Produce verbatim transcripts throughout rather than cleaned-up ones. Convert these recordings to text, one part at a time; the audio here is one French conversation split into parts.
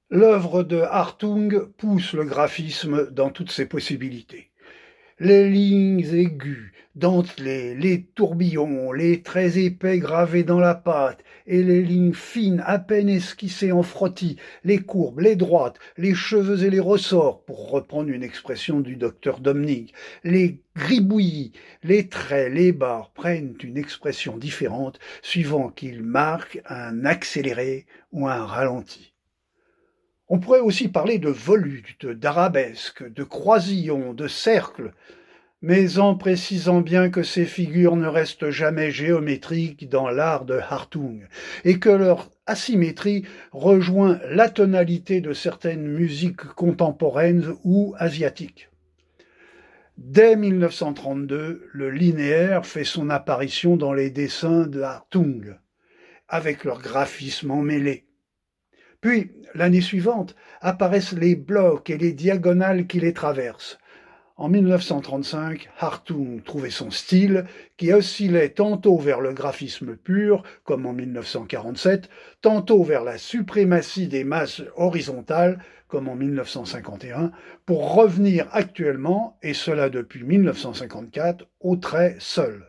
L'œuvre de Hartung pousse le graphisme dans toutes ses possibilités. Les lignes aiguës, dentelées, les tourbillons, les traits épais gravés dans la pâte, et les lignes fines à peine esquissées en frottis, les courbes, les droites, les cheveux et les ressorts, pour reprendre une expression du docteur Dominique, les gribouillis, les traits, les barres prennent une expression différente suivant qu'ils marquent un accéléré ou un ralenti. On pourrait aussi parler de volutes, d'arabesques, de croisillons, de cercles, mais en précisant bien que ces figures ne restent jamais géométriques dans l'art de Hartung, et que leur asymétrie rejoint la tonalité de certaines musiques contemporaines ou asiatiques. Dès mille neuf cent trente-deux, le linéaire fait son apparition dans les dessins de Hartung, avec leur graphisme emmêlé. Puis, l'année suivante, apparaissent les blocs et les diagonales qui les traversent. En mille neuf cent trente-cinq, Hartung trouvait son style, qui oscillait tantôt vers le graphisme pur, comme en mille neuf cent quarante-sept, tantôt vers la suprématie des masses horizontales, comme en mille neuf cent cinquante et un, pour revenir actuellement, et cela depuis mille neuf cent cinquante-quatre, aux traits seuls.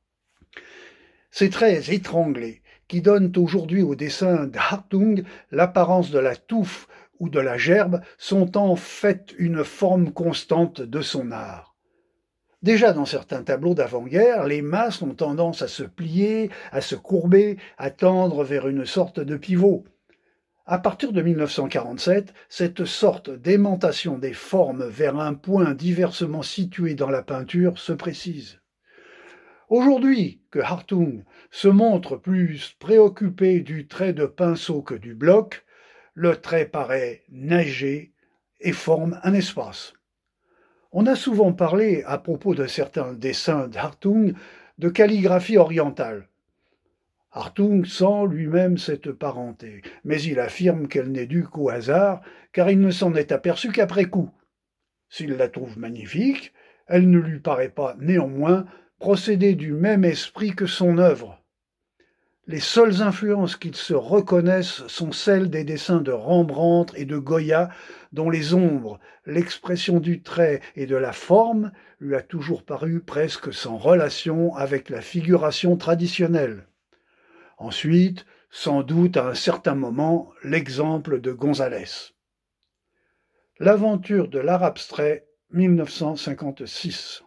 Ces traits étranglés, qui donnent aujourd'hui au dessin d'Hartung l'apparence de la touffe ou de la gerbe, sont en fait une forme constante de son art. Déjà dans certains tableaux d'avant-guerre, les masses ont tendance à se plier, à se courber, à tendre vers une sorte de pivot. À partir de mille neuf cent quarante-sept, cette sorte d'aimantation des formes vers un point diversement situé dans la peinture se précise. Aujourd'hui que Hartung se montre plus préoccupé du trait de pinceau que du bloc, le trait paraît nager et forme un espace. On a souvent parlé, à propos de certains dessins d'Hartung, de calligraphie orientale. Hartung sent lui-même cette parenté, mais il affirme qu'elle n'est due qu'au hasard, car il ne s'en est aperçu qu'après coup. S'il la trouve magnifique, elle ne lui paraît pas néanmoins procéder du même esprit que son œuvre. Les seules influences qu'il se reconnaisse sont celles des dessins de Rembrandt et de Goya, dont les ombres, l'expression du trait et de la forme lui a toujours paru presque sans relation avec la figuration traditionnelle. Ensuite, sans doute à un certain moment, l'exemple de Gonzalez. L'aventure de l'art abstrait, mille neuf cent cinquante-six.